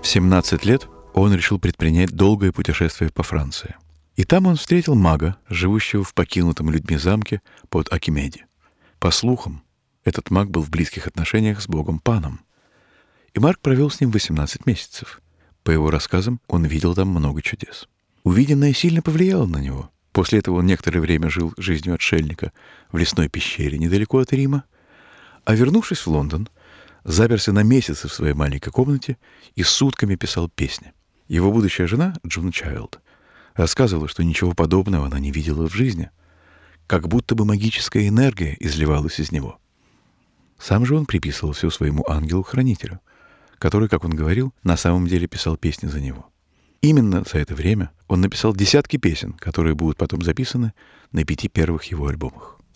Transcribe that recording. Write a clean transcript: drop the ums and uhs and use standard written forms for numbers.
17 лет он решил предпринять долгое путешествие по Франции. И там он встретил мага, живущего в покинутом людьми замке под Акимеди. По слухам, этот маг был в близких отношениях с богом Паном. И Марк провел с ним 18 месяцев. По его рассказам, он видел там много чудес. Увиденное сильно повлияло на него. После этого он некоторое время жил жизнью отшельника в лесной пещере недалеко от Рима, а вернувшись в Лондон, заперся на месяцы в своей маленькой комнате и сутками писал песни. Его будущая жена, Джун Чайлд, рассказывала, что ничего подобного она не видела в жизни, как будто бы магическая энергия изливалась из него. Сам же он приписывал все своему ангелу-хранителю, который, как он говорил, на самом деле писал песни за него. Именно за это время он написал десятки песен, которые будут потом записаны на 5 первых его альбомах.